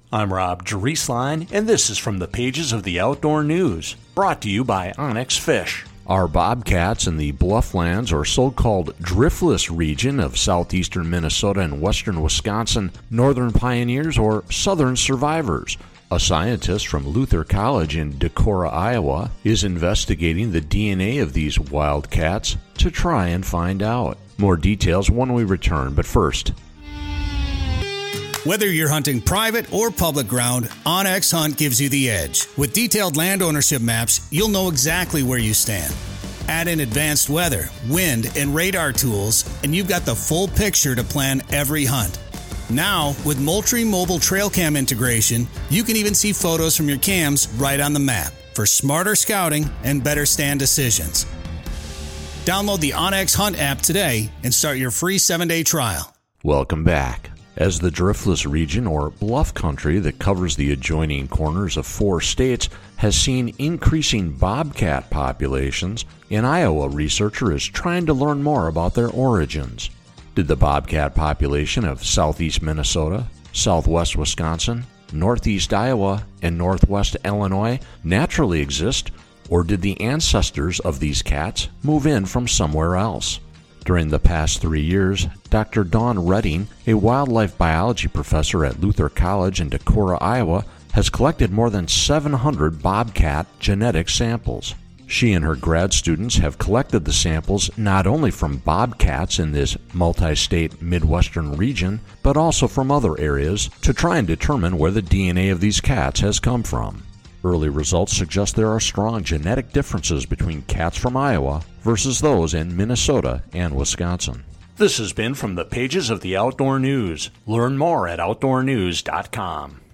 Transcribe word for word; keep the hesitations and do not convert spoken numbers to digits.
I'm Rob Drieslein, and this is from the pages of the Outdoor News, brought to you by Onyx Fish. Our bobcats in the Blufflands, or so-called driftless region of southeastern Minnesota and western Wisconsin, northern pioneers or southern survivors. A scientist from Luther College in Decorah, Iowa, is investigating the D N A of these wildcats to try and find out. More details when we return, but first. Whether you're hunting private or public ground, OnX Hunt gives you the edge. With detailed land ownership maps, you'll know exactly where you stand. Add in advanced weather, wind, and radar tools, and you've got the full picture to plan every hunt. Now, with Moultrie Mobile Trail Cam integration, you can even see photos from your cams right on the map for smarter scouting and better stand decisions. Download the OnX Hunt app today and start your free seven-day trial. Welcome back. As the driftless region, or bluff country that covers the adjoining corners of four states, has seen increasing bobcat populations, an Iowa researcher is trying to learn more about their origins. Did the bobcat population of southeast Minnesota, southwest Wisconsin, northeast Iowa, and northwest Illinois naturally exist, or did the ancestors of these cats move in from somewhere else? During the past three years, Doctor Dawn Redding, a wildlife biology professor at Luther College in Decorah, Iowa, has collected more than seven hundred bobcat genetic samples. She and her grad students have collected the samples not only from bobcats in this multi-state Midwestern region, but also from other areas to try and determine where the D N A of these cats has come from. Early results suggest there are strong genetic differences between cats from Iowa versus those in Minnesota and Wisconsin. This has been from the pages of the Outdoor News. Learn more at outdoor news dot com.